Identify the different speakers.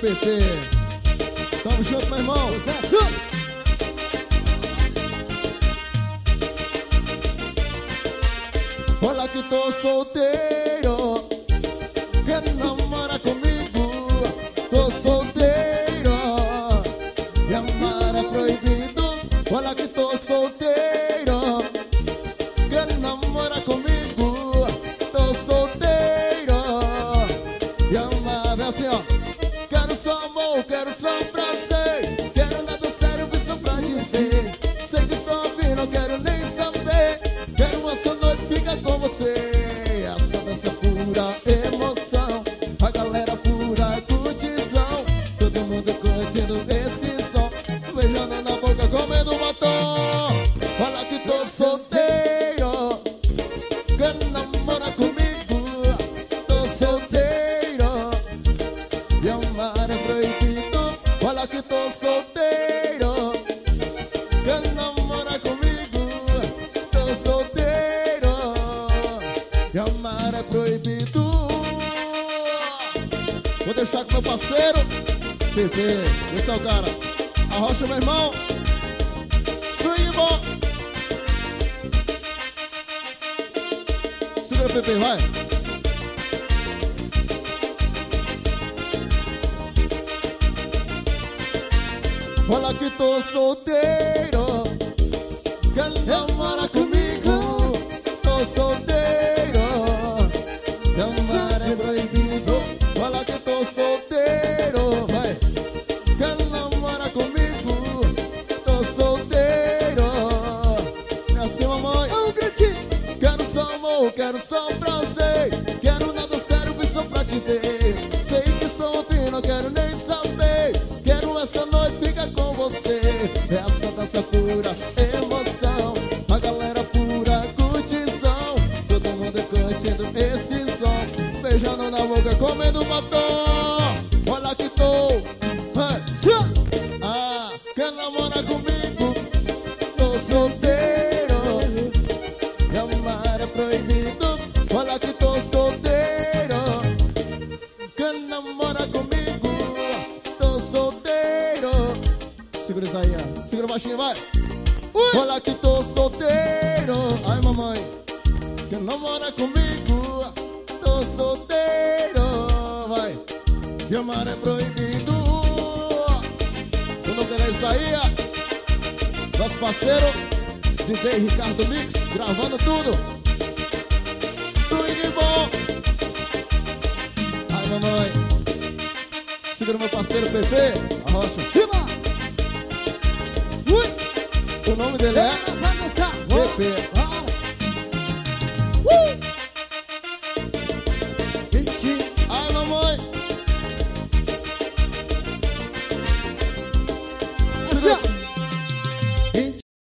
Speaker 1: PT. Tamo junto, meu irmão. Olha que tô solteiro, quer namorar comigo? Tô solteiro, e amar é proibido. Olha que tô solteiro, quer namorar comigo? Tô solteiro, e amar é assim, ó. Quero só amor, quero só prazer, quero nada sério, vi só pra dizer. Sei que estou ouvindo, não quero nem saber. Quero uma só noite, fica com você. Essa dança pura emoção, a galera pura curtição, todo mundo curtindo esse som, beijando na boca, comendo batom. Olha que tô solteiro, quer namorar comigo? Tô solteiro, e amar é proibido. Olha que tô solteiro, quer namorar comigo? Tô solteiro, e amar é proibido. Vou deixar com meu parceiro PP, esse é o cara. Arrocha, meu irmão. Swing bom. Segura o PP, vai. Olha que tô solteiro, quer namorar comigo? Tô solteiro, amar é proibido. Olha que tô solteiro, vai. Quer namorar comigo? Tô solteiro. É assim, mamãe. Quero só amor, quero só prazer, quero nada sério, vi só pra te ver. Sei que estou ouvindo, não quero nem saber. Quero essa noite, fica com você. Essa dança pura emoção, a galera pura curtição, todo mundo curtindo esse som, beijando na boca, comendo batom. Olha que tô, quer namorar comigo? Tô solteiro, e amar é proibido. Olha que tô solteiro, quer namorar comigo? Tô solteiro. Segura isso aí, ó. Segura baixinho, vai. Olha que tô solteiro. Ai, mamãe, quer namorar comigo? Tô solteiro, vai. E amar é proibido. O nome dele é isso aí, ó. Nosso parceiro DJ Ricardo Mix, gravando tudo. Swing bom. Ai, mamãe, segura meu parceiro PP, Arrocha. O nome dele é